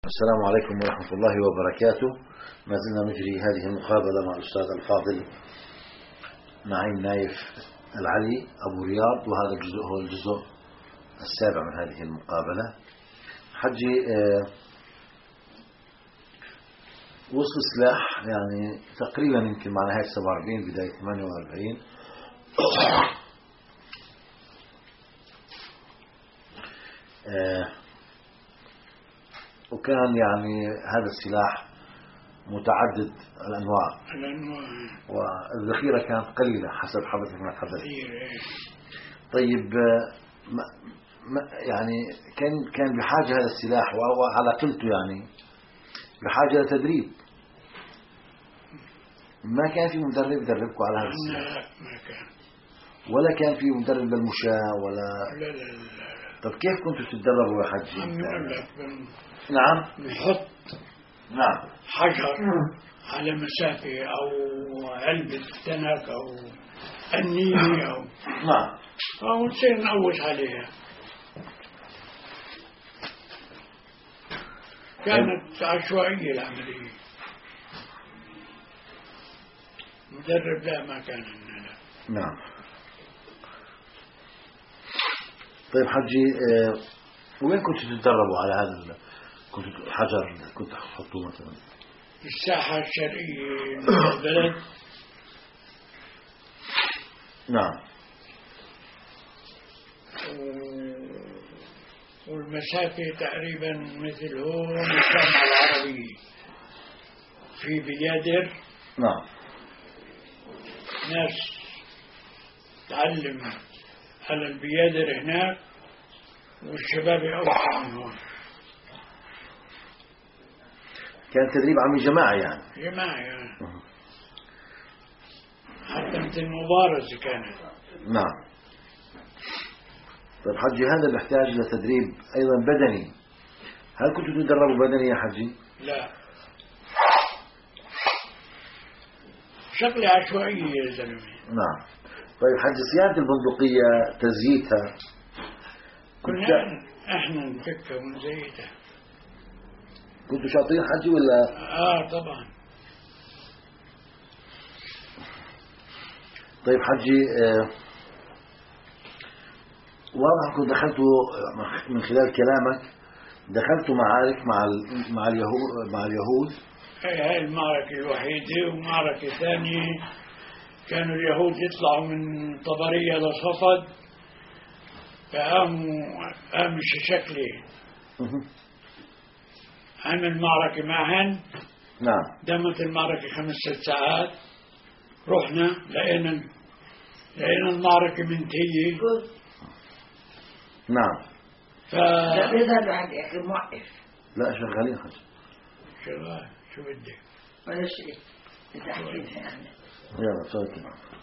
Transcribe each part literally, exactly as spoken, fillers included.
السلام عليكم ورحمة الله وبركاته. ما زلنا نجري هذه المقابلة مع الأستاذ الفاضل نعيم نايف العلي أبو رياض، وهذا الجزء هو الجزء السابع من هذه المقابلة. حجي آه وصل سلاح يعني تقريبا يمكن مع نهاية سبعة وأربعين بداية ثمانية وأربعين آه وكان يعني هذا السلاح متعدد الأنواع والذخيرة كانت قليلة حسب حضرتك ما تحدثت. طيب ما ما يعني كان كان بحاجة هذا السلاح وعلى قلته يعني بحاجة لتدريب. ما كان في مدرب يدربكم على هذا السلاح؟ ما كان، ولا كان في مدرب للمشاة ولا لا لا لا. طب كيف كنتوا تتدربوا يا حجي؟ نعم، نعم نحط نعم حجر على مسافة أو علبة تنك أو النية أو نعم أو نصير نعوج عليها. كانت عشوائية العملية. مدرب لا ما كان عندنا لا. نعم. طيب حجي آه وين كنتوا تتدربوا على هذا؟ كنتوا حجر كنت تحطوه مثلا في الساحة الشرقية من البلد. نعم. والمسافة تقريبا مثل هون الجامعة العربية في بيادر. نعم. ناس تعلم على البيادر هناك والشباب أوسع من هون. كان تدريب عملي جماعي يعني؟ جماعي يعني. حتى مثل مبارزة كانت. نعم. طيب حجي هذا بيحتاج لتدريب أيضا بدني. هل كنتوا تدربوا بدني يا حجي؟ لا، شكل عشوائي يا زلمة. نعم. طيب حجي صيانة البندقية تزييتها كنا احنا نفكها ونزيتها. كنتوا شاطرين حجي ولا؟ اه طبعا. طيب حجي آه واضح كنت دخلتوا من خلال كلامك دخلتوا معارك مع مع اليهود مع اليهود. هي هاي المعركة الوحيدة. ومعركة ثانية كانوا اليهود يطلعوا من طبرية لصفد، فقاموا قام شكلي عمل معركة معهن. نعم. دامت المعركة خمس ست ساعات. رحنا لقينا لقينا المعركة منتهية. نعم. ف لا بيظهر واحد يا اخي موقف. لا شغالين حجي. شغال. شو بدك؟ ولا شيء. إذا حكيتها يعني. يلا تفضل.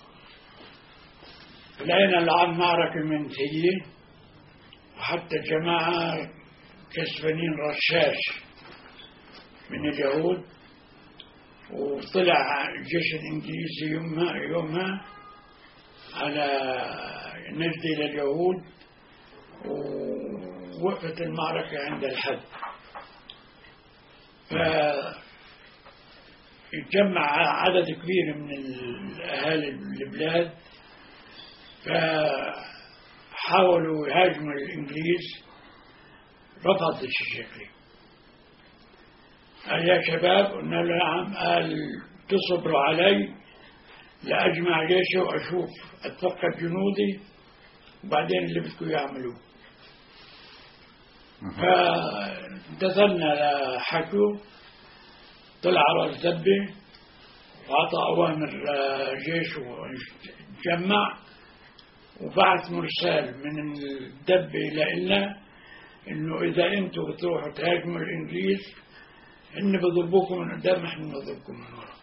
لقينا المعركة منتهية، وحتى جماعة كسبانين رشاش من اليهود. وطلع الجيش الإنجليزي يومها يومها على نجد إلى اليهود، ووقفت المعركة عند الحد. فجمع عدد كبير من الأهالي البلاد، فحاولوا يهاجموا الإنجليز. رفض الشكلي. قال يا شباب، قلنا له نعم. قال تصبروا علي لأجمع جيشي وأشوف أتفقد جنودي وبعدين اللي بدكم يعملوه. فانتظرنا لحكوا. طلع راس دبة وعطى أوامر جيشه وجمع، وبعث مرسال من الدبة لنا إنه إذا أنتوا بتروحوا تهاجموا الإنجليز إن بضربوكم من قدام، إحنا بنضربكم من ورا.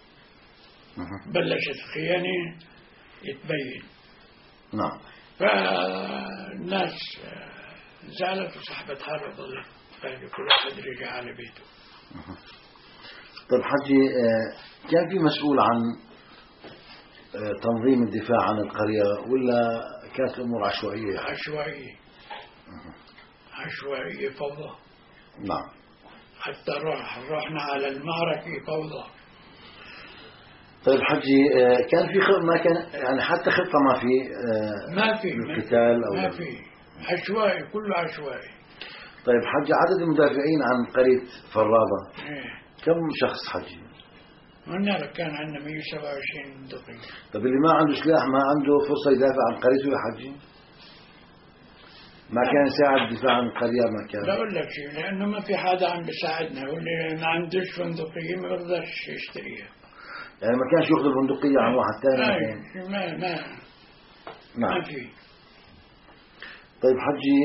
بلشت الخيانة يتبين. نعم. فالناس زعلت وسحبت حالها وظلت قاعدة. كل واحد رجع على بيته. طيب حجي كان في مسؤول عن تنظيم الدفاع عن القرية ولا كانت الأمور عشوائية؟ عشوائية. عشوائية فوضى. نعم. حتى روح رحنا على المعركة فوضى. طيب حجي كان في خ... ما كان يعني حتى خطة ما في ما في القتال أو ما في عشوائي كله عشوائي. طيب حجي عدد المدافعين عن قرية فرادة إيه. كم شخص حجي؟ قلنا لك كان عندنا مية وسبعة وعشرين دقيقة. طيب اللي ما عنده سلاح ما عنده فرصة يدافع عن قريته يا حجي؟ ما كان يساعد دفاع عن القرية ما كان؟ لا أقول لك شيء لأنه ما في حدا عم بيساعدنا واللي ما عندوش فندقية ما بيقدرش يشتريها. يعني ما كانش يأخذ البندقية عن واحد ثاني؟ ما ما نعم. ما في. طيب حجي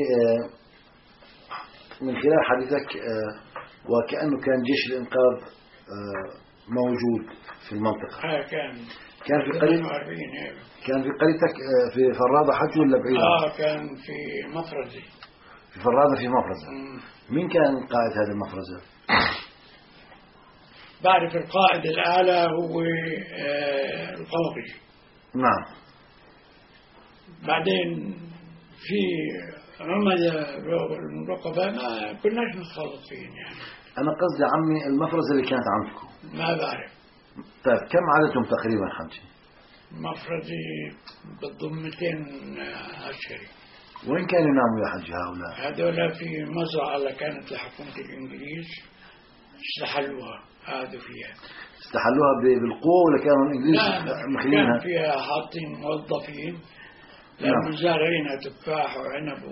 من خلال حديثك وكأنه كان جيش الإنقاذ موجود في المنطقة. آه كان كان في قرية كان في قريتك في فرادة حج ولا بعيد؟ آه كان في مفرزة. في فرادة في مفرزة. مم. مين كان قائد هذه المفرزة؟ بعرف القائد الأعلى هو آه القوقي. نعم. بعدين في عملاء الرقبة ما كناش نتخلط فيهم يعني. أنا قصدي عمي المفرزة اللي كانت عندكم. ما بعرف. طيب كم عددهم تقريبا حجي؟ مفرزي بتضم مئتين عسكري. وين كانوا يناموا يا حجي هؤلاء؟ هذول في مزرعة اللي كانت لحكومة الإنجليز استحلوها قعدوا فيها. استحلوها بالقوة ولا كانوا الإنجليز مخلينها؟ كان فيها حاطين موظفين لأنه زارعينها تفاح وعنب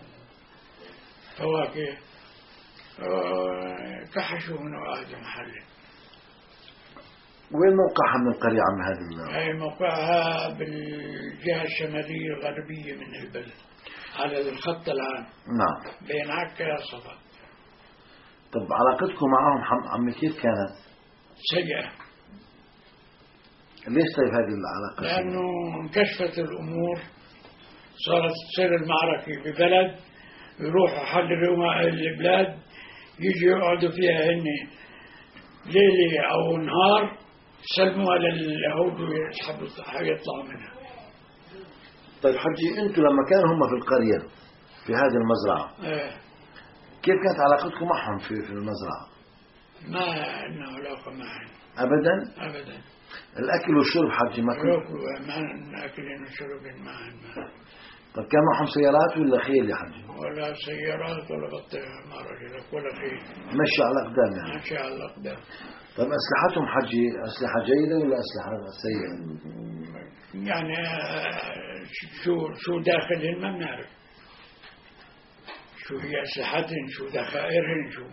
وفواكه كحشوهن وقعدوا محلين. وين موقعها من القرية عم هذه؟ هي موقعها بالجهة الشمالية الغربية من البلد على الخط العام. نعم. بين عكا وصفا. طب علاقتكم معهم عمي كيف كانت؟ سيئة. ليش طيب هذه العلاقة؟ لأنه انكشفت الأمور صارت تصير المعركة ببلد يروحوا يحرروا البلاد يجي يقعدوا فيها هن ليلة أو نهار سلموها لليهود ويسحبوا يطلعوا منها. طيب حجي أنتم لما كانوا هم في القرية في هذه المزرعة ايه. كيف كانت علاقتكم معهم في في المزرعة؟ ما عندنا علاقة معهم أبدا؟ أبدا. الأكل والشرب حجي ما كنتوا ما أكلين وشربين معهم. طب كان معهم سيارات ولا خيل يا حجي؟ ولا سيارات ولا بطيخة ما رجلك ولا خيل. مشي على الأقدام يعني؟ مشي على الأقدام. طب أسلحتهم حجي أسلحة جيدة ولا أسلحة سيئة؟ يعني شو شو داخلهم ما بنعرف. شو هي أسلحتهم شو ذخائرهم شو.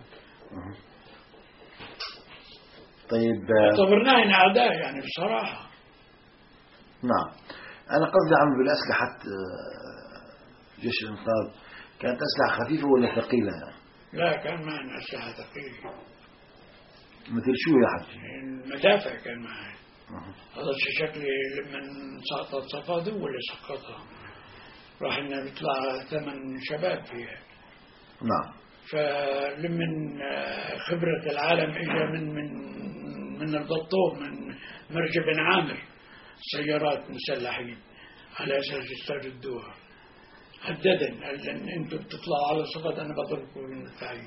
طيب اعتبرناهم أعداء يعني بصراحة. نعم. أنا قصدي عم بالأسلحة جيش الإنقاذ كانت أسلحة خفيفة ولا ثقيلة يعني؟ لا كان معنا أسلحة ثقيلة. مثل شو يا حجي؟ المدافع كان معي. هذا شكلي لما سقطت صفاده ولا سقطها راح لنا بيطلع ثمان شباب فيها. نعم. فلمن خبرة العالم إجا من من من الدطور من مرج بن عامر سيارات مسلحين على أساس يستردوها. هددن قال لن أنتم بتطلعوا على صفد أنا بضربكم بالمدفعية.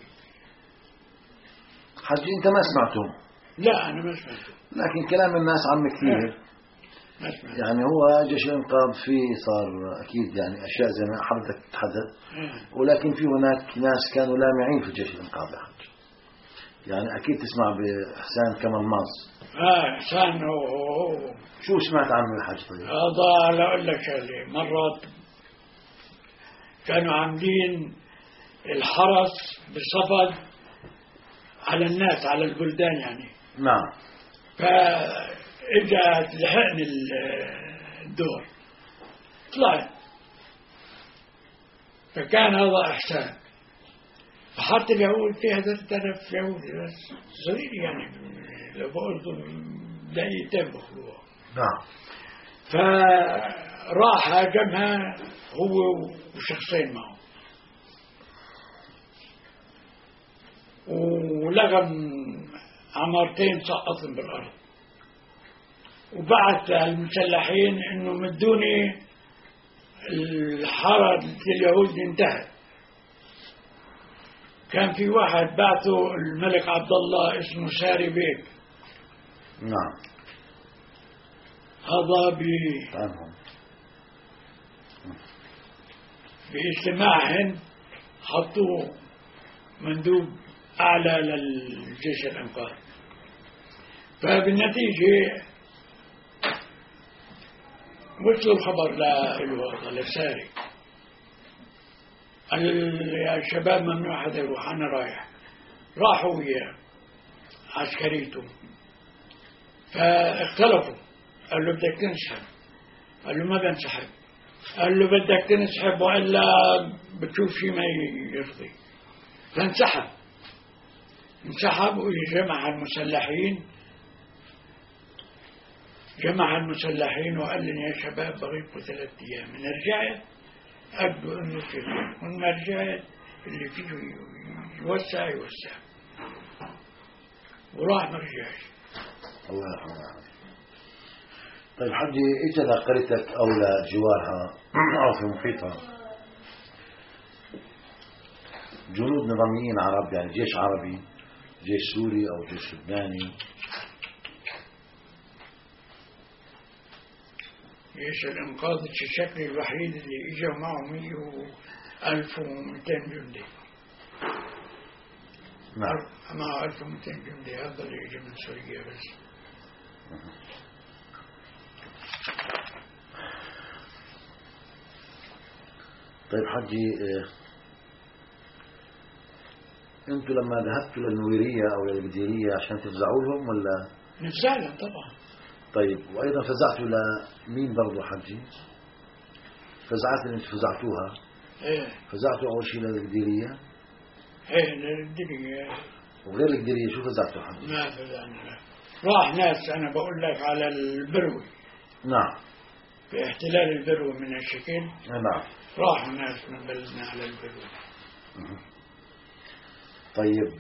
حجي أنت ما سمعته؟ لا أنا ما سمعته. لكن كلام الناس عم كثير. ما سمعته. يعني هو جيش الإنقاذ فيه صار أكيد يعني أشياء زي ما حضرتك تتحدث. ولكن في هناك ناس كانوا لامعين في جيش الإنقاذ يا حجي. يعني أكيد تسمع بإحسان كمال ماص. آه إحسان هو, هو شو سمعت عنه يا حج طيب؟ هذا لا أقول لك شغلة مرات كانوا عاملين الحرس بالصفد على الناس على البلدان يعني. نعم. فإجا لحقني الدور طلعت فكان هذا إحسان فحط اليهود فيها ثلاثة آلاف يهودي بس صغير يعني لو بقولوا دقيقتين بخلوها. نعم. فراح هاجمها هو وشخصين معه ولغم عمارتين سقطن بالأرض وبعث المسلحين إنه مدوني الحرب اليهود انتهت كان في واحد بعثه الملك عبد الله اسمه ساري بيك. نعم. هذا ب باجتماع هند حطوه مندوب أعلى للجيش الإنقاذ. فبالنتيجة وصلوا الخبر له لساري، قال يا شباب ممنوع حدا يروح، أنا رايح. راحوا وياه عسكريته، فاختلفوا. قال له بدك تنسحب، قال له ما بنسحب، قال له بدك تنسحب وإلا بتشوف شيء ما يرضي. فانسحب، انسحب وجمع المسلحين، جمع المسلحين وقال لنا يا شباب بغيبكم ثلاث أيام، من رجعت أبدو أنه في خير، ومن ما رجعت اللي فيه يوسع يوسع. وراح ما رجعش. الله يرحمه. طيب حجي، اجى لقريتك او لجوارها او في محيطها جنود نظاميين عرب، يعني جيش عربي، جيش سوري او جيش لبناني؟ جيش الإنقاذ الشكل الوحيد اللي اجى معه مية ألف ومئتين جندي. نعم. معه ألف ومئتين جندي، هذا اللي اجى من سوريا بس. طيب حجي، انتوا لما ذهبتوا للنويرية او للبديرية عشان تفزعوا لهم ولا؟ نفزع لهم طبعا. طيب وايضا فزعتوا لمين برضو حجي؟ فزعات اللي انتوا فزعتوها، ايه فزعتوا اول شيء للبديرية؟ ايه للبديرية. وغير البديرية شو فزعتوا حجي؟ ما فزعنا لا. راح ناس، انا بقول لك على البروي. نعم. في احتلال البروي من الشكل. نعم. راحوا ناس من بلدنا على البروي. طيب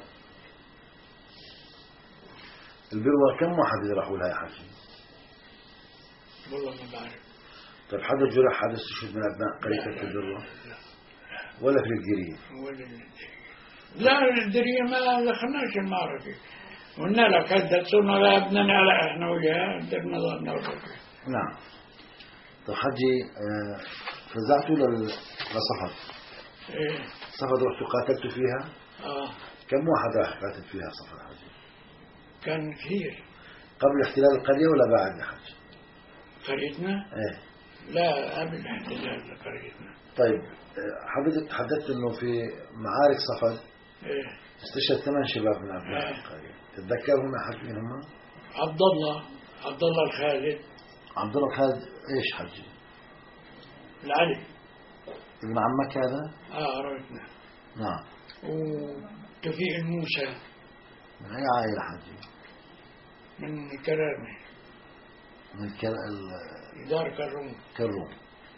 البروة كم واحد اللي راحوا لها يا حكي؟ والله ما بعرف. طيب حدا جرح، حدا استشهد من ابناء قريتك في البروة؟ لا. ولا في الجرية؟ ولا الدرية. لا الدرية ما دخلناش المعركة. قلنا لك هذا صرنا لا ابننا لا احنا وياه درنا ضرنا وقفنا. نعم. طيب حجي، فزعتوا لصفد. ايه. صفد رحتوا قاتلتوا فيها؟ اه. كم واحد راح قاتل فيها صفد حجي؟ كان كثير. قبل احتلال القرية ولا بعد يا حجي؟ قريتنا؟ ايه. لا قبل احتلال قريتنا. طيب حضرتك تحدثت انه في معارك صفد ايه استشهد ثمان شباب من ابناء ايه. القرية، تتذكرهم يا حجي مين هم؟ عبد الله، عبد الله الخالد. عبد الله الخالد ايش حجي؟ العلي. ابن عمك هذا؟ اه عرفتنا. نعم. وتوفيق الموسى. من اي عائلة حجي؟ من كرامة. من كر... ال... دار كروم. كروم.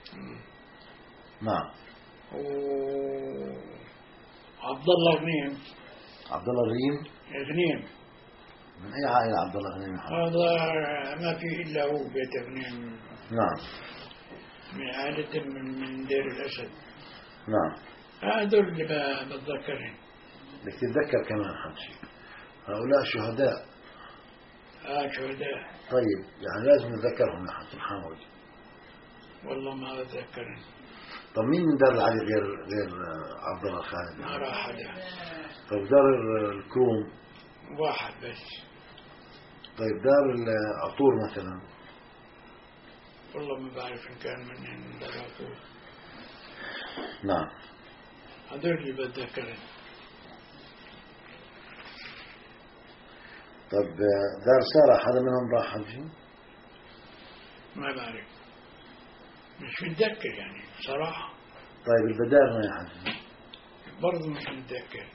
نعم. وعبد الله غنيم. عبد الله الريم. غنيم. من اي عائلة عبد الله غنيم؟ هذا ما في الا هو بيت غنيم. نعم. من عائلة من من دير الاسد. نعم. هذول اللي بتذكرهم. بدك تتذكر كمان حجي هؤلاء شهداء. اه شهداء. طيب يعني لازم نتذكرهم يا حجي، نحاول. والله ما أتذكرهم. طب مين من دار العلي غير غير عبد الله الخالد؟ ما راح حدا. طيب دار الكروم؟ واحد بس. طيب دار العطور مثلا؟ والله ما بعرف إن كان من دار العطور. نعم. هذول اللي بتذكرهم. طب دار سارة حدا منهم راح حجي؟ ما بعرف، مش متذكر يعني صراحة. طيب البدار يا حجي؟ برضه مش متذكر.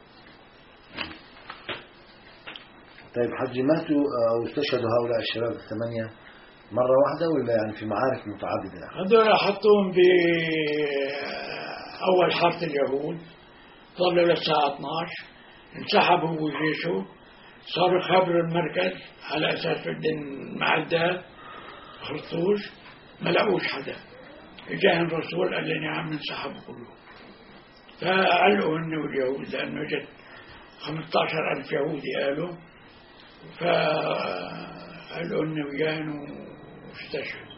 طيب حجي ماتوا أو استشهدوا هؤلاء الشباب الثمانية مرة واحدة ولا يعني في معارك متعددة؟ هذول حطوهم بأول حارة اليهود، ظلوا للساعة اثنعش، انسحب هو وجيشه، صاروا يخبروا المركز على أساس بدهم معدات خرطوش، ما لقوش حدا. اجاهم الرسول قال لنا عم انسحبوا كلهم. فعلقوا إنه اليهود لأنه جت خمسة عشر ألف يهودي قالوا، فقالوا إنه ويان واستشهد.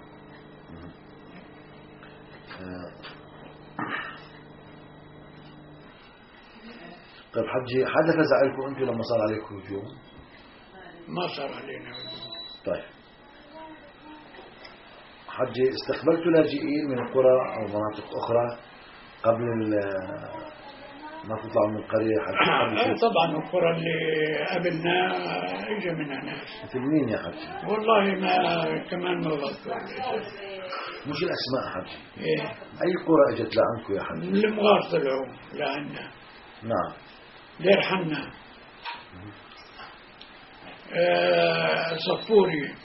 طيب حجي، حدث زعلكم أنتم لما صار عليكم هجوم؟ ما صار علينا هجوم. طيب حجي، استقبلتوا لاجئين من قرى أو مناطق أخرى قبل ما تطلعوا من القرية حتى؟ طبعا القرى اللي قبلنا اجى منها ناس. مثل مين يا حجي؟ والله ما كمان ما بذكر. مش الأسماء حجي. إيه؟ أي قرى اجت لعندكم يا حجي؟ المغار طلعوا لعنا. نعم. دير حنا، آه صفوري،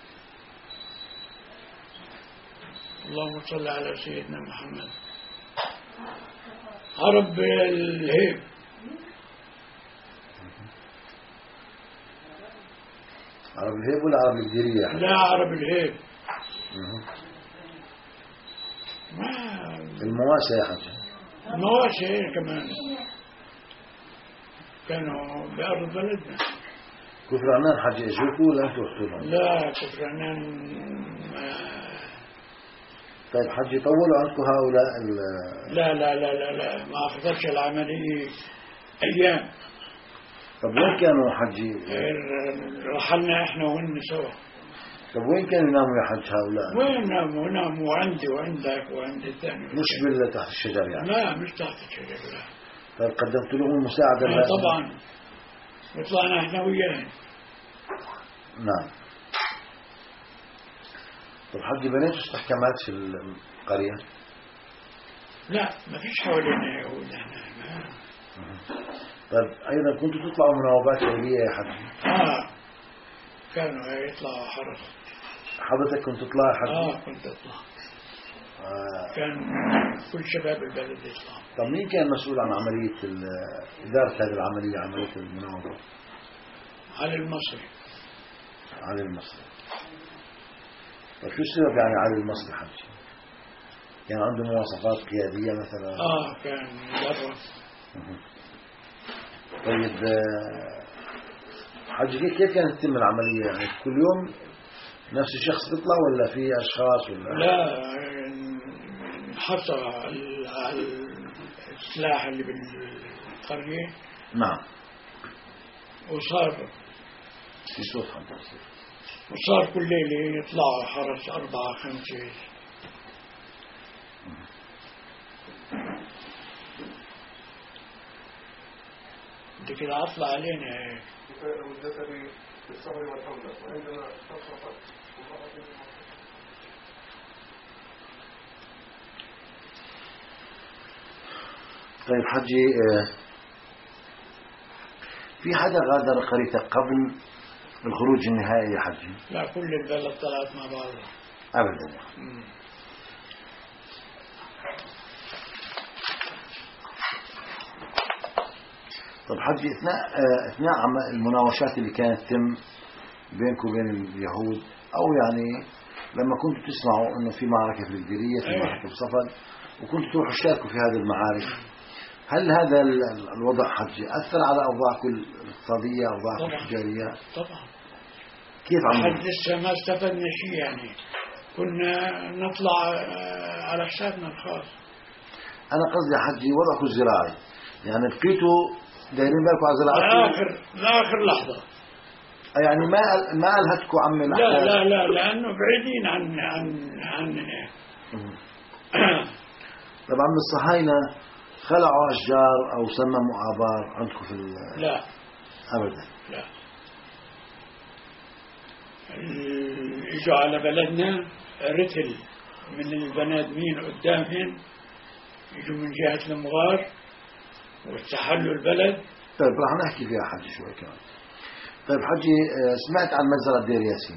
اللهم صل على سيدنا محمد، عرب الهيب، عرب الهيب ولا عرب الجديرية؟ لا عرب الهيب. ما المواسى يا حجي؟ المواسى كمان كانوا بأرض بلدنا. كفر عنان حجي اجوكوا ولا انتوا رحتوا لهم؟ لا كفر عنان. طيب حجي، طولوا عنكم هؤلاء ال لا لا لا لا لا ما أخذتش العملية أيام. طب وين كانوا حجي؟ رحلنا إحنا وهن سوا. طب وين كانوا يناموا يا حج هؤلاء؟ وين ناموا؟ ناموا عندي وعندك وعند الثاني. مش بالله تحت الشجر يعني؟ لا مش تحت الشجر لا. طيب قدمت لهم المساعدة؟ لا طبعا، وطلعنا احنا وياهم. نعم. طب حجي، بنيتوا استحكامات في القرية؟ لا ما فيش حوالينا يهود احنا. طيب أيضا كنتوا تطلعوا مناوبات ليلية يا حجي؟ اه كانوا يطلعوا حرس. حضرتك كنت تطلع يا حجي؟ اه كنت اطلع. آه. كان كل شباب البلد يطلع. طب مين كان مسؤول عن عملية إدارة هذه العملية، عملية المناوبة؟ علي المصري. علي المصري. طيب شو السبب يعني علي المصري حجي؟ كان عنده مواصفات قيادية مثلا؟ اه كان برا. طيب حجي، كيف كانت تتم العملية؟ يعني كل يوم نفس الشخص بيطلع ولا في أشخاص ولا؟ لا حصل على السلاح اللي بالقرية. نعم. وصار في صوت حجي. وصار كل ليلة يطلعوا حرس أربعة خمسة. بدك العطلة علينا هيك. طيب حجي، في حدا غادر قريتك قبل الخروج النهائي يا حجي؟ لا كل البلد طلعت مع بعضها. أبدا. مم. طيب حجي، اثناء اثناء المناوشات اللي كانت تتم بينكم وبين اليهود، او يعني لما كنتوا تسمعوا انه في معركه في الجديريه، في معركه في صفد، وكنتوا تروحوا تشاركوا في هذه المعارك، هل هذا الوضع حجي اثر على اوضاعكم الاقتصاديه، اوضاعكم التجاريه؟ طبعا. كيف عملوا؟ حد لسه ما استفدنا شيء يعني، كنا نطلع على حسابنا الخاص. انا قصدي حجي وضعكم الزراعي، يعني بقيتوا دايرين بالكم على زراعتكم لاخر لاخر لحظه. يعني ما ما الهتكم عم لا لا لا لانه بعيدين عن عن عننا. طبعا الصهاينه خلعوا اشجار او سمموا ابار عندكم في لا ابدا؟ لا. اجوا على بلدنا رتل من البنادمين قدامهم، اجوا من جهه المغار واستحلوا البلد. طيب راح نحكي فيها حجي شوي كمان. طيب حجي، سمعت عن مزرعة دير ياسين؟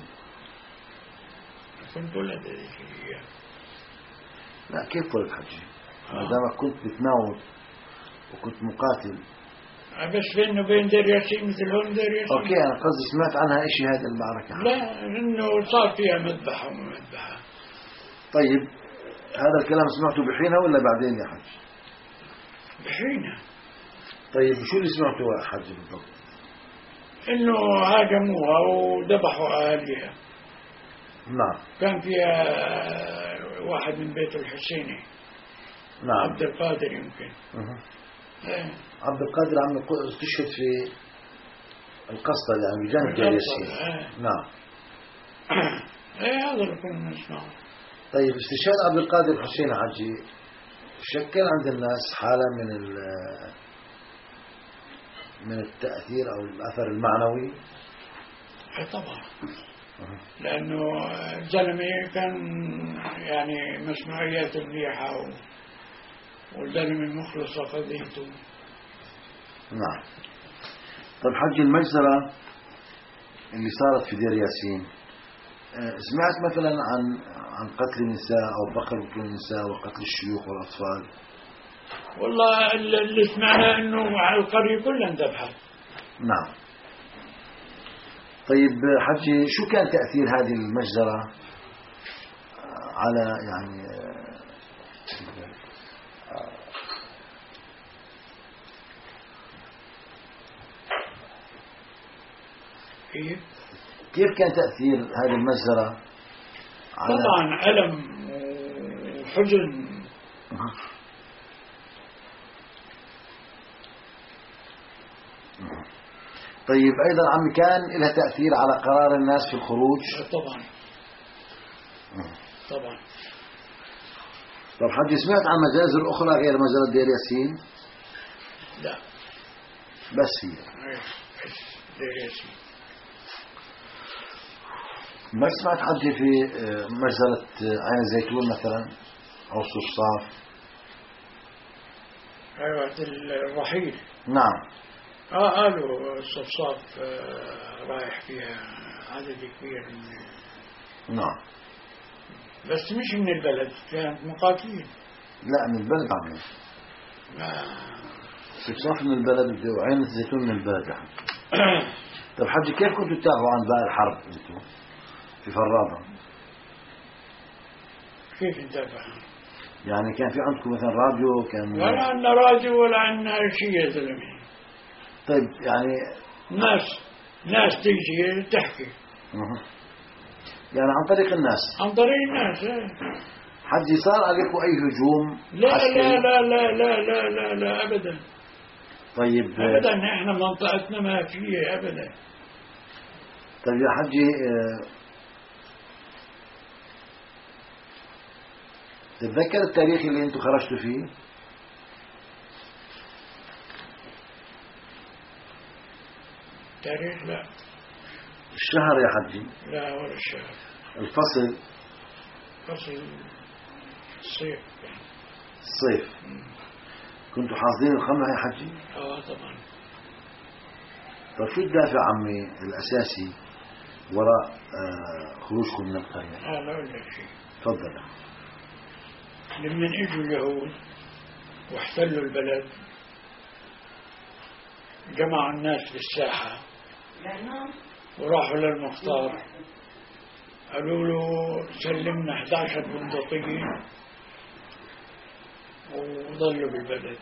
كنت ولد دير. لا كيف ولد حجي؟ ما دامك كنت بتناوب وكنت مقاتل. بس بينه وبين دير ياسين مثل هون دير ياسين. اوكي، انا قصدي سمعت عنها شيء هذه المعركة؟ لا انه صار فيها مذبحة ومذبحة. طيب هذا الكلام سمعته بحينها ولا بعدين يا حجي؟ بحينها. طيب شو اللي سمعتوا يا حاج بالضبط؟ إنه هاجموها وذبحوا أهلها. نعم. كان فيها واحد من بيت الحسيني. نعم. عبد القادر يمكن. ايه. عبد القادر عم استشهد في القصة يعني بجانب دير ياسين. ايه. نعم. ايه هذا اللي كنا نسمعه. طيب استشهاد عبد القادر الحسين حجي شكل عند الناس حالة من من التأثير أو الأثر المعنوي. ايه طبعا. لأنه الزلمة كان يعني مسموعياته مليحة والزلمة مخلصة قضيته. نعم. طيب حج المجزرة اللي صارت في دير ياسين سمعت مثلا عن عن قتل النساء أو بقر النساء وقتل الشيوخ والأطفال؟ والله اللي سمعنا إنه على القرية كلها انذبحت. نعم. طيب حجي شو كان تأثير هذه المجزرة على يعني كيف؟ كيف كان تأثير هذه المجزرة على طبعا ألم وحزن. طيب أيضا عم كان لها تأثير على قرار الناس في الخروج؟ طبعا طبعا. طب حجي سمعت عن مجازر أخرى غير مجزرة دير ياسين؟ لا بس هي بس دير ياسين. ما سمعت حجي في مجزرة عين الزيتون مثلا أو الصفصاف؟ أيوة الرحيل. نعم. اه قالوا الصفصاف آه رايح فيها عدد كبير من. نعم. بس مش من البلد، كانت مقاتلين. لا من البلد عمي. ما الصفصاف من البلد وعين الزيتون من البلد يعني. طب حجي كيف كنتوا تتابعوا عن باقي الحرب انتوا في فرابة؟ كيف نتابع؟ يعني كان في عندكم مثلا راديو كان؟ ولا عندنا راديو ولا عندنا شيء يا زلمه. طيب يعني ناس ناس تيجي تحكي. أه. يعني عن طريق الناس. عن طريق الناس. ايه. حجي صار عليكم اي هجوم؟ لا لا لا لا لا لا لا لا ابدا. طيب ابدا احنا منطقتنا ما فيه ابدا. طيب يا حجي تتذكر التاريخ اللي انتم خرجتوا فيه؟ تاريخ لا. الشهر يا حجي؟ لا ولا الشهر. الفصل؟ فصل الصيف. الصيف. كنتوا حافظين الخمرة يا حجي؟ اه طبعا. طيب شو الدافع عمي الأساسي وراء آه خروجكم من القرية؟ اه لا أقول لك شيء. تفضل. لمن اجوا اليهود واحتلوا البلد جمعوا الناس في الساحة وراحوا للمختار قالوا له سلمنا إحدى عشر بندقية وظلوا بالبلد.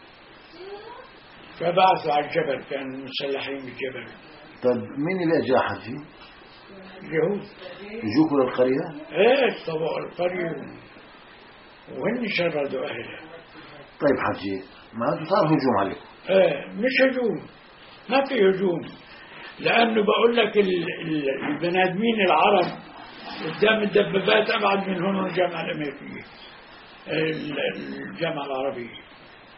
فبعثوا على الجبل، كانوا مسلحين بالجبل. طيب مين اللي اجى حجي؟ اليهود. يجوكوا للقرية؟ ايه طبعا القرية وهن شردوا أهلها. طيب حجي ما صار هجوم عليكم؟ ايه مش هجوم، ما في هجوم، لأنه بقول لك البني آدمين العرب قدام الدبابات أبعد من هون الجامعة الأمريكية الجامعة العربية.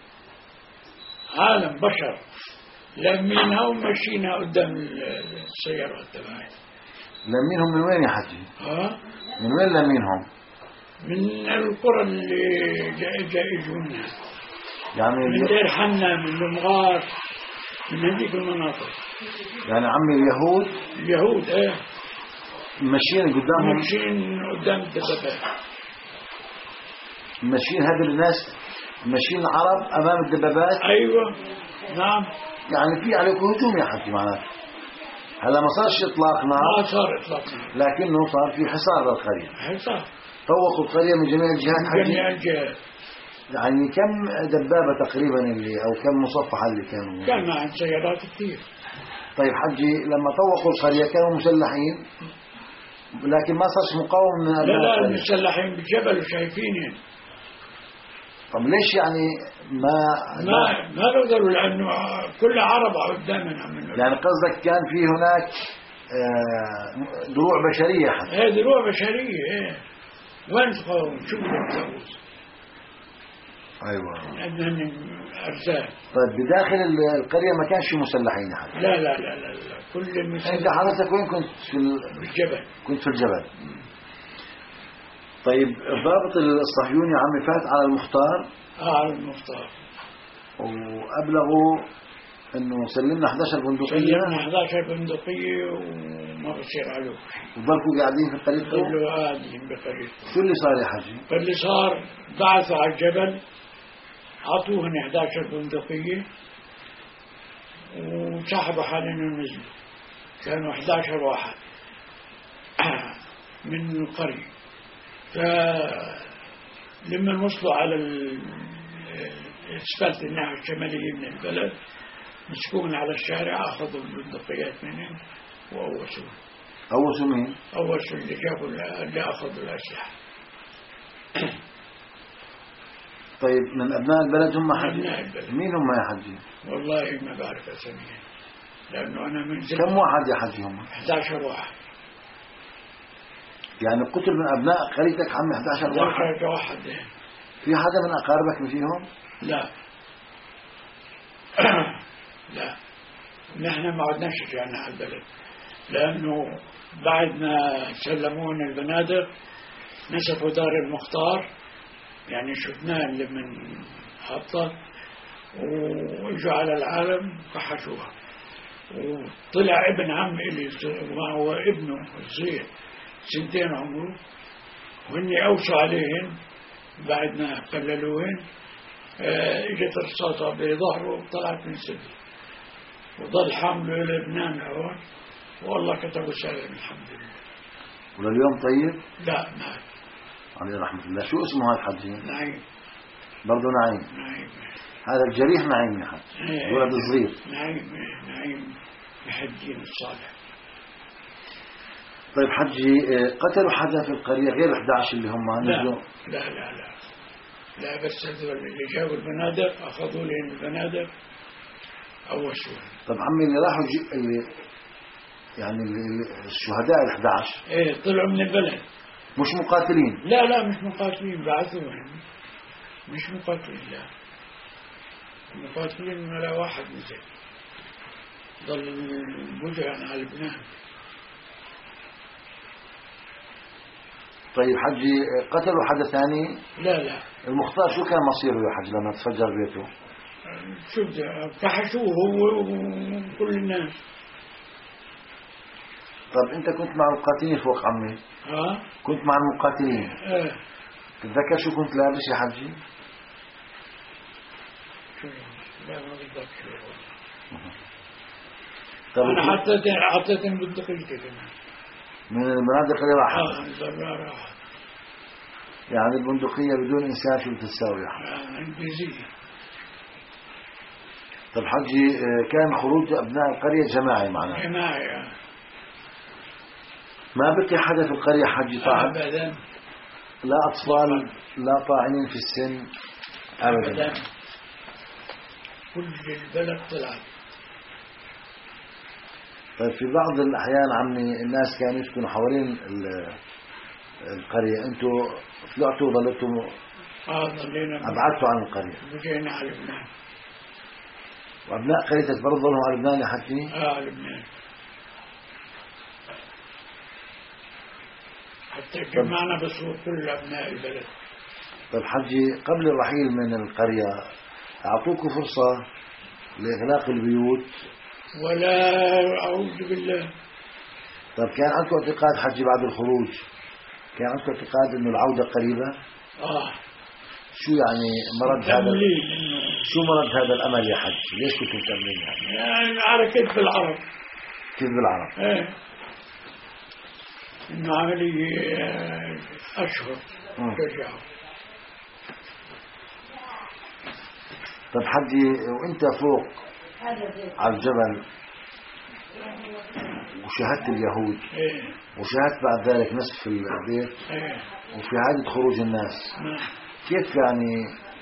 عالم بشر لمينها ومشينها قدام السيارات تبعي. لمينهم من وين يا حجي؟ ها؟ من وين لمينهم؟ من القرى اللي جاء جاء يجونا يعني من دير حنا، من المغار، من هذيك المناطق. يعني عمي اليهود اليهود ايه ماشيين قدامهم، ماشيين قدام الدبابات، ماشيين هذول الناس ماشيين العرب امام الدبابات. ايوه نعم. يعني في عليكم هجوم يا حجي معناته. هلا ما صارش اطلاق نار، ما صار اطلاق نار، لكنه صار في حصار للقريه، حصار طوقوا القريه من جميع الجهات. من جميع الجهات. يعني كم دبابة تقريبا اللي أو كم مصفحة اللي كانوا؟ كان معهم سيارات كثير. طيب حجي لما طوقوا القرية كانوا مسلحين لكن ما صارش مقاومة من أبناء لا لا القرية. مسلحين بالجبل وشايفينهم. طب ليش يعني ما ما ما قدروا لأنه كل عرب قدامنا عملوا. يعني قصدك كان في هناك آه دروع بشرية حتى؟ ايه دروع بشرية ايه. وين تقاوم شو بدك تسوي؟ أيوة. عندنا أرزاق. طيب بداخل القرية ما كانش مسلحين حتى؟ لا لا لا لا, لا. كل المسلحين. أنت حضرتك وين كنت؟ في الجبل. كنت في الجبل. طيب الضابط الصهيوني عم فات على المختار. اه على المختار. وأبلغوا إنه سلمنا إحدى عشرة بندقية. سلمنا إحدى عشرة بندقية وما بصير عليهم. وضلكوا قاعدين في قريتكم؟ ضلوا قاعدين بقريتكم. شو اللي صار يا حجي؟ فاللي صار بعثوا على الجبل عطوهن إحدى عشرة بندقية وسحبوا حالهم ونزلوا. كانوا إحدى عشر واحد من القرية. فلما وصلوا على الاسفلت الناحية الشمالية من البلد مسكون على الشارع أخذوا البندقيات منهم وأوسوا. أوسوا مين؟ أوسوا اللي جابوا اللي أخذوا الأسلحة. طيب من أبناء البلد هم حجي؟ أبناء البلد. مين هم يا حجي؟ والله ما بعرف أسميهم لأنه أنا من زمان. كم واحد يا حجي هم؟ إحدى عشر واحد. يعني قتل من أبناء قريتك عم إحدى عشر واحد؟ إحدى عشر واحد. في حدا من أقاربك فيهم؟ لا لا نحن ما عدناش رجعنا على البلد لأنه بعد ما سلمونا البنادق نسفوا دار المختار يعني شفناه اللي من حطة وإجوا على العالم فحشوها. وطلع ابن عم إلي وهو ابنه صغير سنتين عمره وإني أوصوا عليهن بعد ما قللوهن. اجت رصاصة بظهره وطلعت من صدره وظل حامله لبنان هون والله كتبوا سالم الحمد لله. ولليوم طيب؟ لا مات عليه رحمة الله. شو اسمه هذا الحجي؟ نعيم. برضه نعيم. نعيم هذا الجريح نعيم يا حج. ولد صغير. نعيم نعيم الحجين الصالح. طيب حجي قتلوا حدا في القرية غير إحدى عشر اللي هم نزلوا؟ لا لا لا لا بس هذول اللي جابوا البنادق أخذوا لهم البنادق أوسوها. طب عمي اللي راحوا جي... اللي يعني اللي الشهداء ال إحدى عشر ايه طلعوا من البلد مش مقاتلين؟ لا لا مش مقاتلين بعثوهم مش مقاتلين. لا مقاتلين ولا واحد نزل ضل البجران على لبنان. طيب حجي قتلوا حدا ثاني؟ لا لا. المختار شو كان مصيره يا حج لما تفجر بيته؟ شو فحشوه هو وكل الناس. طب انت كنت مع المقاتلين فوق عمي؟ ها؟ كنت مع المقاتلين؟ ايه. تتذكر شو كنت لابس يا حجي؟ شو لا ما بتذكر. طب انا حطيت حطيت بالدقيقة كمان من المناطق اللي راحت. اه الزرار راحت. يعني البندقية بدون إنسان شو بتساوي يا حجي؟ آه انجليزية. طب حجي كان خروج أبناء القرية جماعي معنا؟ جماعي. آه. ما بقي حدا في القرية حجي طاعن؟ أبدا. لا أطفال لا طاعنين في السن أبدا. أبدا. كل البلد طلعت. طيب في بعض الأحيان عمي الناس كانوا يسكنوا حوالين القرية، أنتوا طلعتوا ظلتوا اه ظلينا أبعدتوا عن القرية وجينا على لبنان. وأبناء قريتك برضه ظلوا على لبنان يا حجي؟ اه على لبنان حتى جمعنا بصور كل أبناء البلد. طيب حجي قبل الرحيل من القرية أعطوكوا فرصة لإغلاق البيوت؟ ولا أعوذ بالله. طيب كان عندكم اعتقاد حجي بعد الخروج كان عندكم اعتقاد إنه العودة قريبة؟ آه شو يعني مرض هذا؟ إنه شو مرض هذا الأمل يا حج؟ ليش كنتوا مكملين يعني؟ يعني على كتف العرب. كيف بالعرب؟ ايه إنه عملية أشهر ترجعوا. طب حجي وانت فوق على الجبل وشاهدت اليهود إيه. وشاهدت بعد ذلك نصف البيت إيه. وشاهدت خروج الناس، كيف يعني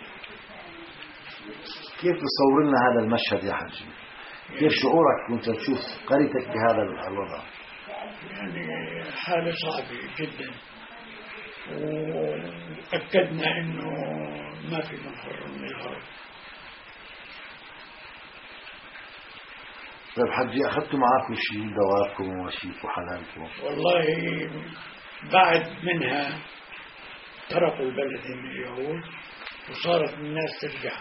كيف تصور لنا هذا المشهد يا حجي؟ كيف شعورك وانت تشوف قريتك بهذا الوضع؟ يعني حالة صعبة جدا، وأكدنا إنه ما في مفر من الهرب. طيب حجي أخذتوا معاكم شيء دوابكم ومواشيكم وحلالكم؟ والله بعد منها تركوا البلد من اليهود وصارت الناس ترجع،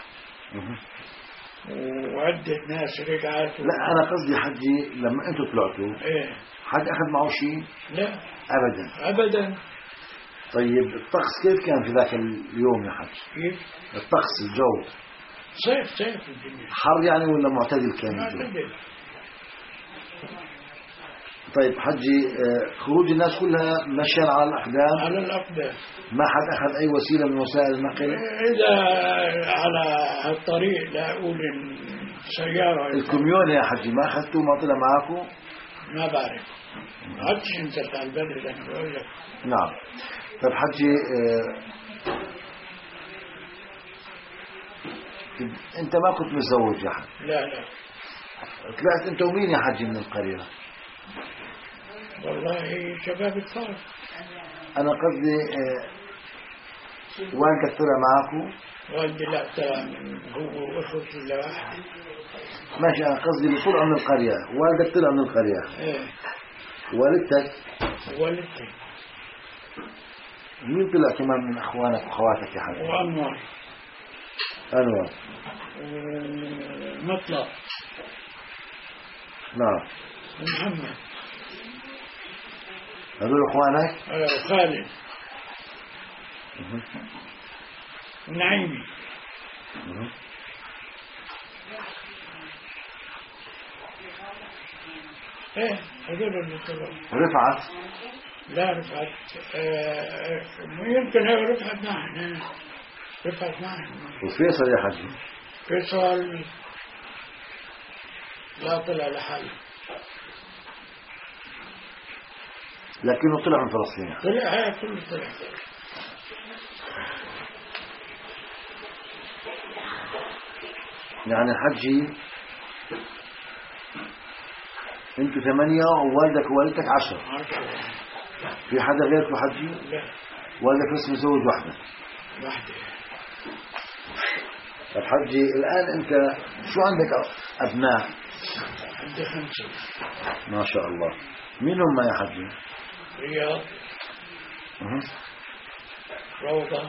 وعدة ناس رجعت. لا أنا قصدي حجي لما أنتوا طلعتوا إيه. حد أخذ معه شيء؟ لا أبدا أبدا. طيب الطقس كيف كان في ذاك اليوم يا حج؟ كيف؟ الطقس الجو صيف صيف الدنيا. حر يعني ولا معتدل كان الجو؟ معتدل. طيب حجي خروج الناس كلها مشيا على الأقدام؟ على الأقدام، ما حد أخذ أي وسيلة من وسائل النقل؟ إذا على الطريق لا أقول إن سيارة. الكميون يا حجي ما أخذتوا ما طلع معاكم؟ ما بعرف، ما عدتش نزلت على البلد أنا بقول لك. نعم. طيب حجي اه أنت ما كنت متزوج يا حج؟ لا لا. طلعت أنت ومين يا حجي من القرية؟ والله شباب الثار. أنا قصدي اه والدك طلع معاكم؟ والدي لا طلع، هو وأخوتي إلا واحد. ماشي، أنا قصدي اللي طلعوا من القرية، والدك طلع من القرية. إيه. والدتك؟ والدتي. مين طلع كمان من أخوانك وأخواتك يا حاج؟ وأنور. أنور. ومطلع. نعم. ومحمد. هذول أخوانك؟ آه خالد. ونعيمي. ايه هذول اللي طلعوا. رفعت؟ لا رفعت آه يمكن هي رفعت معنا. رفعت معنا. وفيصل يا حجي؟ فيصل لا طلع لحاله، لكنه طلع من فلسطين. طلع هاي كله طلع. يعني حجي انتوا ثمانية ووالدك ووالدتك عشر. عشرة. في حدا غيركم حجي؟ لا. والدك بس متزوج واحدة؟ واحدة. طب حجي الآن انت شو عندك أبناء؟ عندي خمسة. ما شاء الله. مين هم يا حجي؟ رياض. أه. روضة.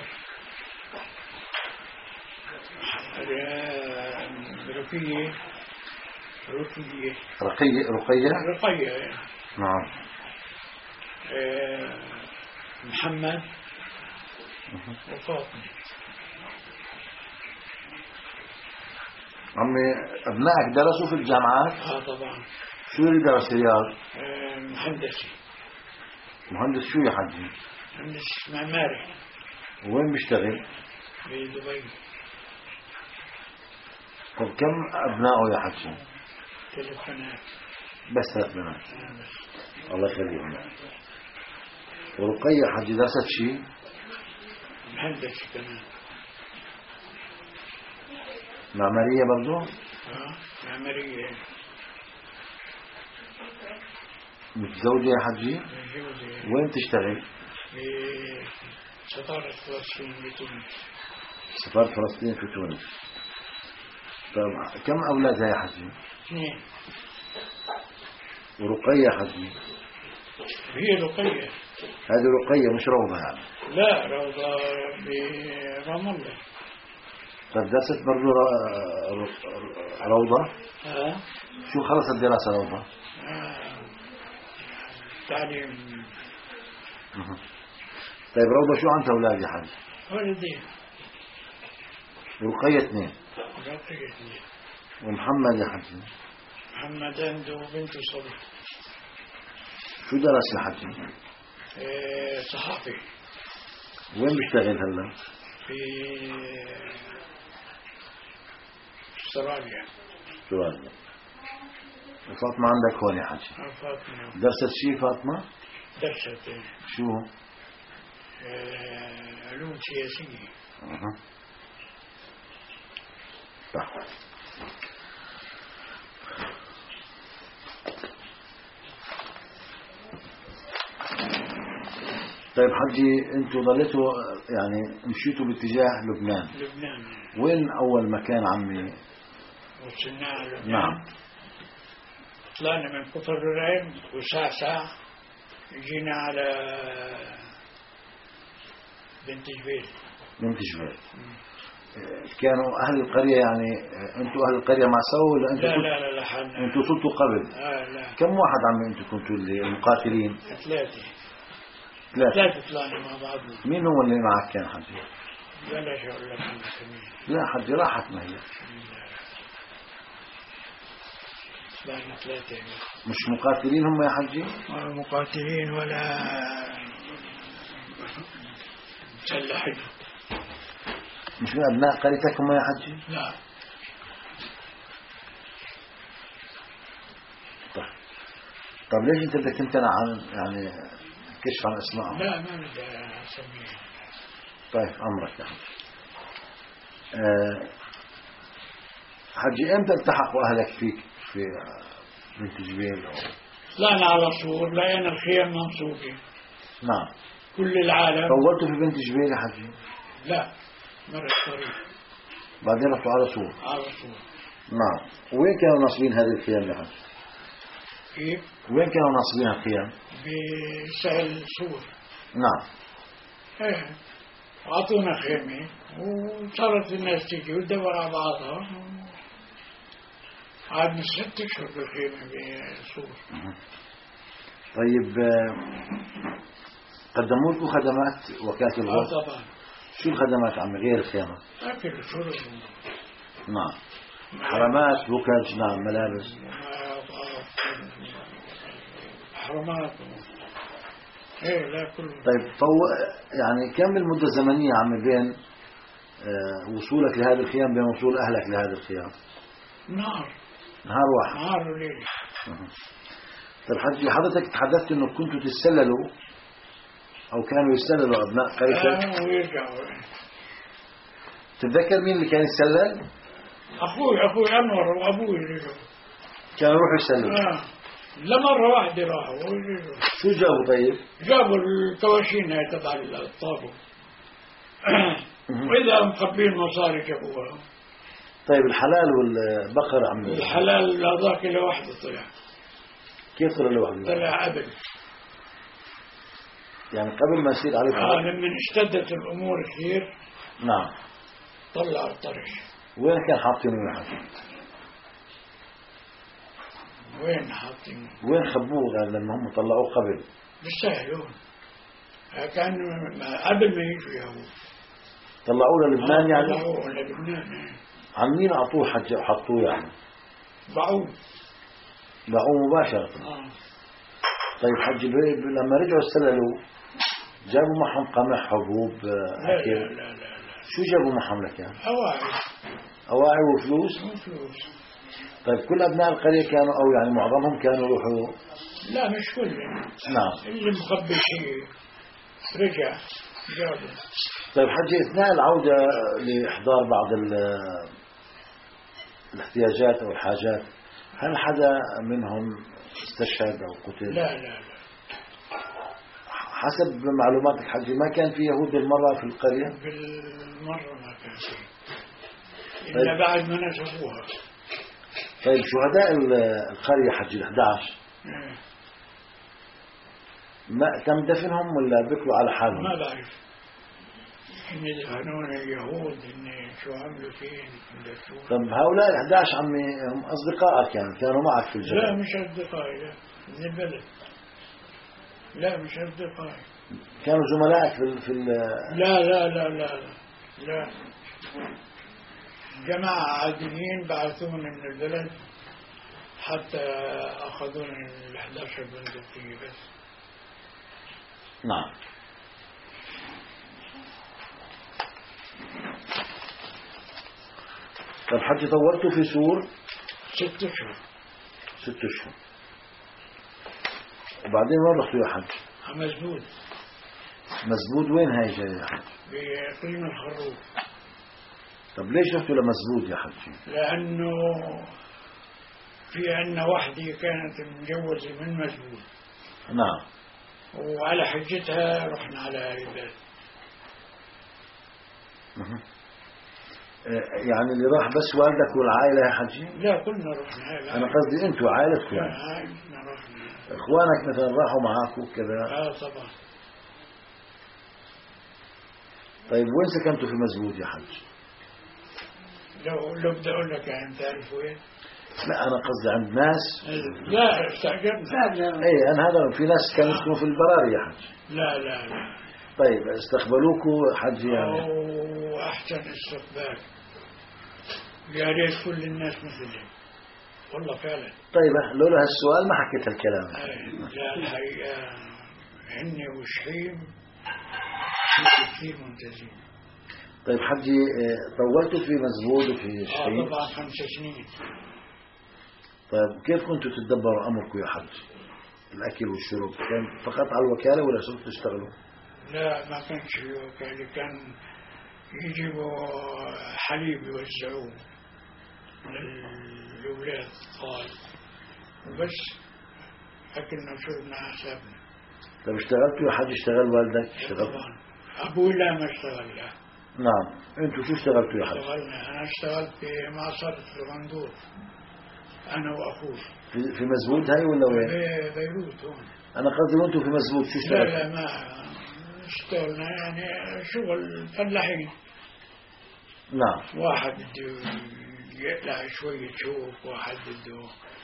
رقية. رقية. رقية. رقية. رقية. نعم. أه محمد. أه. وفاطمة. عمي أبنائك درسوا في الجامعات؟ اه طبعا. شو اللي درس رياض؟ أه مهندسي. مهندس شو يا حجي؟ مهندس معماري. وين بيشتغل؟ بدبي. طب كم أبنائه يا حجي؟ ثلاث بنات. بس ثلاث بنات. الله يخليهم. ورقية حجي درست شيء؟ مهندس كمان. معمارية برضو؟ اه معمارية. متزوجة يا حجي؟ متزوجة. وين تشتغل؟ في سفارة فلسطين في تونس. سفارة فلسطين في تونس. طيب كم أولادها يا حجي؟ اثنين. ورقية يا حجي؟ هي رقية. هذه رقية مش روضة يعني؟ لا روضة برام الله. طيب درست برضو روضة؟ اه. شو خلصت دراسة روضة؟ آه. تعليم. طيب روضة شو عندها أولاد يا حجي؟ ولدين. ورقية اثنين. رقية اثنين. ومحمد يا حجي؟ محمد عنده بنته صبي. شو درس يا حجي؟ إيه صحافي. وين بيشتغل هلا؟ في استراليا. استراليا. فاطمة عندك هون يا حجي؟ فاطمة. درست شيء فاطمة؟ درست. شو؟ آه... علوم سياسية. أه. طيب. طيب حجي انتوا ضليتوا يعني مشيتوا باتجاه لبنان. لبنان. وين اول مكان عمي وصلنا على لبنان؟ نعم. طلعنا من كفر الرعيم وسعسع جينا على بنت جبيل. بنت جبيل. كانوا اهل القرية يعني انتوا اهل القرية مع سوا ولا انتوا؟ لا لا لا لحالنا. انتوا وصلتوا قبل؟ آه لا. كم واحد عمي انتوا كنتوا اللي المقاتلين؟ ثلاثة. ثلاثة. ثلاثة طلعنا مع بعضنا. مين هو اللي معك كان حجي؟ بلاش اقول لك عن السمين. لا حجي راحت ما هي. طلعنا ثلاثة. مش مقاتلين هم يا حجي؟ ولا مقاتلين ولا مسلحين. مش من ابناء قريتك هم يا حجي؟ لا. طيب. طب ليش انت بدك تمتنع عن يعني كشف عن اسمائهم؟ لا ما بدي اسميهم. طيب امرك يا حجي. أه حجي امتى التحقوا اهلك فيك في بنت جبيل؟ طلعنا على صور لقينا الخيام منصوبة. نعم. كل العالم. طولتوا في بنت جبيل يا حجي؟ لا مرة طريق. بعدين رحتوا على صور. على صور. نعم. وين كانوا ناصبين هذه الخيام يا حجي؟ كيف؟ وين كانوا ناصبين الخيام؟ بسهل صور. نعم. ايه وعطونا خيمة وصارت الناس تيجي وتدور على بعضها. قعدنا ست اشهر بالخيمة بصور. طيب قدموا لكم خدمات وكالة الغرف؟ اه طبعا. شو الخدمات عمي غير الخيمة؟ اكل وشرب. نعم. حرامات بوكج نعم ملابس. حرامات. ايه لا كله. طيب فو يعني كم المدة الزمنية عمي بين آه وصولك لهذه الخيام بين وصول أهلك لهذه الخيام؟ نهار. نهار واحد. نهار وليل. طيب حجي حضرتك تحدثت انه كنتوا تتسللوا او كانوا يستللوا ابناء قريتك. آه ويرجعوا. تتذكر مين اللي كان يتسلل؟ اخوي اخوي انور وابوي رجعوا. كانوا يروحوا يسللوا. اه لا مرة واحدة راحوا ورجعوا. شو جابوا طيب؟ جابوا الكواشين هاي تبع الطابو. واذا مخبين مصاري جابوها. طيب الحلال والبقر عمي؟ الحلال هذاك لوحده طلع. كيف طلع لوحده؟ طلع قبل. يعني قبل ما يصير عليه اه لما اشتدت الامور كثير. نعم. طلع الطرش. وين كان حاطينه يا حجي؟ وين حاطينه؟ وين خبوه لما هم طلعوه قبل؟ بالسهل. كان قبل ما يجوا يهود. طلعوه للبنان يعني؟ طلعوه للبنان. عن مين اعطوه حجي وحطوه يعني؟ باعوه. باعوه مباشرة. آه. طيب حجي لما رجعوا استللوا جابوا معهم قمح حبوب أكل؟ لا لا لا لا. شو جابوا معهم لك يعني؟ أواعي. أواعي وفلوس؟ وفلوس. طيب كل أبناء القرية كانوا أو يعني معظمهم كانوا يروحوا؟ لا مش كلهم. نعم. اللي مخبي شيء رجع جابوا. طيب حجي أثناء العودة لإحضار بعض الاحتياجات أو الحاجات هل حدا منهم استشهد أو قتل؟ لا لا لا. حسب معلوماتك حجي ما كان في يهود بالمرة في القرية؟ بالمرة ما كان في إلا طيب. بعد ما نسبوها. طيب شهداء القرية حجي الأحد عشر ما تم دفنهم ولا بكوا على حالهم؟ ما بعرف. إن يدفنون اليهود إن شو عملوا فين. طب هؤلاء الأحد عشر عمي هم أصدقائك يعني كانوا معك في الجبل؟ لا مش أصدقائي لا من البلد. لا مش أصدقائي. كانوا زملائك في في لا لا لا لا لا. جماعة عاديين بعثون من البلد حتى أخذون ال إحدى عشر بندقية بس. نعم. طب حجي طولتوا في سور ست أشهر. ست أشهر، وبعدين وين رحتوا يا حج؟ مزبود. مزبود وين هاي جاي يا حج؟ بإقليم الخروف. طب ليش رحتوا لمزبود يا حج؟ لأنه في عندنا وحدة كانت مجوزة من مزبود. نعم. وعلى حجتها رحنا على عباد. يعني اللي راح بس والدك والعائلة يا حجي؟ لا كلنا رحنا عائلة. أنا قصدي أنتوا عائلتكم. لا عائلتنا رحنا. إخوانك مثلا راحوا معاك وكذا؟ آه طبعا. طيب وين سكنتوا في مزبود يا حج؟ لو لو بدي أقول لك يعني تعرف وين؟ لا أنا قصدي عند ناس. لا استعجبنا. إيه أنا هذا في ناس كانوا يسكنوا في البراري يا حج. لا لا لا. طيب استقبلوكوا حج يعني؟ أو أحسن استقبال. يا ريت كل الناس مثلهم. والله فعلا. طيب لولا هالسؤال ما حكيت هالكلام. لا الحقيقة هني وشحيم كثير ممتازين. طيب حجي طولتوا في مزبود وفي شحيم؟ آه طبعا خمس سنين. طيب كيف كنتوا تتدبروا أمركم يا حج؟ الأكل والشرب كان فقط على الوكالة ولا صرتوا تشتغلوا؟ لا ما كانش في وكالة، كان يجيبوا حليب يوزعوه للأولاد قال وبس أكلنا وشربنا حسابنا. طيب اشتغلتوا يا حج؟ اشتغل والدك؟ اشتغل طبعا. أبوي لا ما اشتغل لا. نعم. انتوا شو اشتغلتوا يا حج؟ اشتغلنا. أنا اشتغلت في معصرة الغندور أنا وأخوي. في في مزبود هاي ولا وين؟ في بيروت هون. أنا قصدي وانتوا في مزبود شو لا اشتغلتوا؟ لا ما اشتغلنا يعني شغل فلاحين. نعم. واحد بده يقلع شوية شوك، واحد بده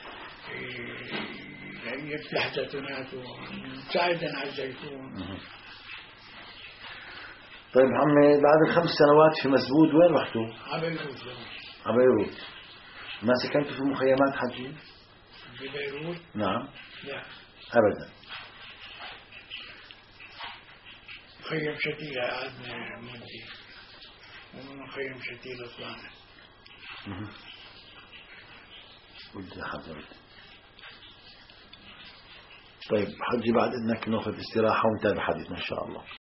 يفتح زيتونات ويساعدنا على الزيتون. طيب عمي بعد الخمس سنوات في مزبود وين رحتوا؟ على بيروت. على بيروت. ما سكنتوا في مخيمات حجي؟ في بيروت؟ نعم. لا أبدا. مخيم شتيلة قعدنا مدة، ومن مخيم شتيلة طلعنا. ودي حضرتك. طيب حجي بعد انك ناخذ استراحة ونتابع حديثنا ان شاء الله.